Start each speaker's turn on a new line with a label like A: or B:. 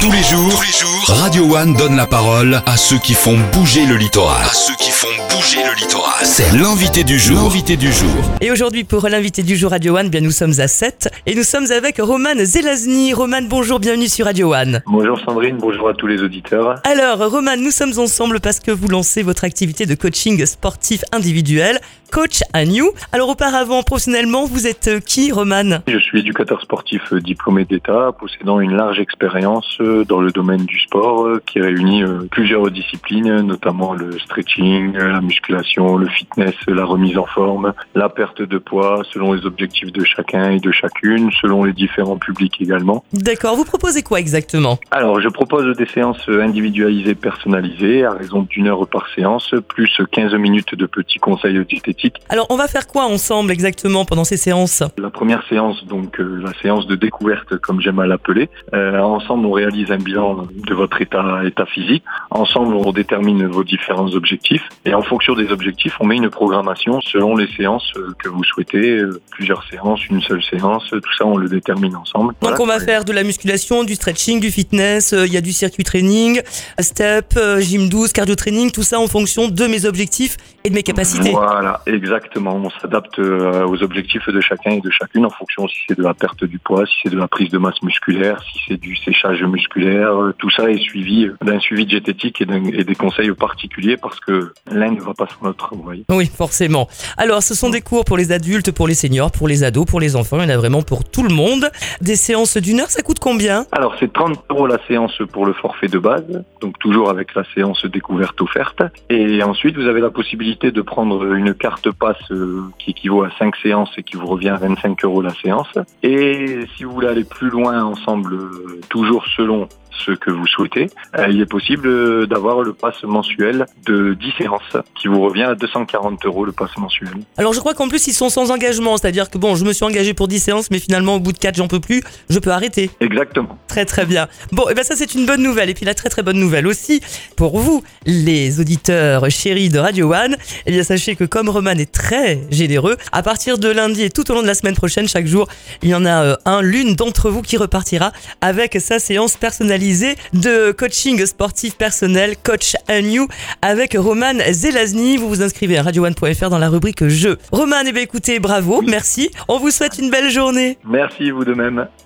A: Tous les jours, Radio One donne la parole à ceux qui font bouger le littoral. C'est l'invité du jour.
B: Et aujourd'hui, pour l'invité du jour Radio One, bien nous sommes à 7 et nous sommes avec Roman Zelazny. Roman, bonjour, bienvenue sur Radio One.
C: Bonjour Sandrine, bonjour à tous les auditeurs.
B: Alors Roman, nous sommes ensemble parce que vous lancez votre activité de coaching sportif individuel, Coach and You. Alors auparavant, professionnellement, vous êtes qui, Roman ?
C: Je suis éducateur sportif diplômé d'État, possédant une large expérience dans le domaine du sport qui réunit plusieurs disciplines, notamment le stretching, la musculation, le fitness, la remise en forme, la perte de poids, selon les objectifs de chacun et de chacune, selon les différents publics également.
B: D'accord, vous proposez quoi exactement ?
C: Alors, je propose des séances individualisées personnalisées à raison d'1 heure par séance, plus 15 minutes de petits conseils diététiques.
B: Alors on va faire quoi ensemble exactement pendant ces séances ?
C: La première séance, donc la séance de découverte, comme j'aime à l'appeler. Ensemble, on réalise un bilan de votre état physique. Ensemble, on détermine vos différents objectifs. Et en fonction des objectifs, on met une programmation selon les séances que vous souhaitez. Plusieurs séances, une seule séance, tout ça, on le détermine ensemble.
B: Donc on va faire de la musculation, du stretching, du fitness, il y a du circuit training, step, gym 12, cardio training, tout ça en fonction de mes objectifs et de mes capacités.
C: Voilà, exactement. On s'adapte aux objectifs de chacun et de chacune en fonction si c'est de la perte du poids, si c'est de la prise de masse musculaire, si c'est du séchage musculaire. Tout ça est suivi d'un suivi diététique et des conseils particuliers parce que l'un ne va pas sans l'autre, vous voyez.
B: Oui, forcément. Alors, ce sont des cours pour les adultes, pour les seniors, pour les ados, pour les enfants. Il y en a vraiment pour tout le monde. Des séances d'1 heure, ça coûte combien ?
C: Alors, c'est 30 € la séance pour le forfait de base, donc toujours avec la séance découverte offerte. Et ensuite, vous avez la possibilité de prendre une carte passe qui équivaut à 5 séances et qui vous revient à 25 € la séance. Et si vous voulez aller plus loin ensemble, toujours selon ce que vous souhaitez, il est possible d'avoir le pass mensuel de 10 séances qui vous revient à 240 € le pass mensuel.
B: Alors je crois qu'en plus ils sont sans engagement, c'est-à-dire que bon, je me suis engagé pour 10 séances mais finalement au bout de 4 j'en peux plus, je peux arrêter.
C: Exactement.
B: Très très bien. Bon, et ben ça c'est une bonne nouvelle. Et puis la très très bonne nouvelle aussi pour vous, les auditeurs chéris de Radio One, eh bien sachez que comme Roman est très généreux, à partir de lundi et tout au long de la semaine prochaine, chaque jour, il y en a l'une d'entre vous qui repartira avec sa séance personnalisée de coaching sportif personnel Coach and You avec Roman Zelazny. Vous vous inscrivez à radioone.fr dans la rubrique Jeux. Roman, eh bien écoutez, bravo, merci. On vous souhaite une belle journée.
C: Merci, vous de même.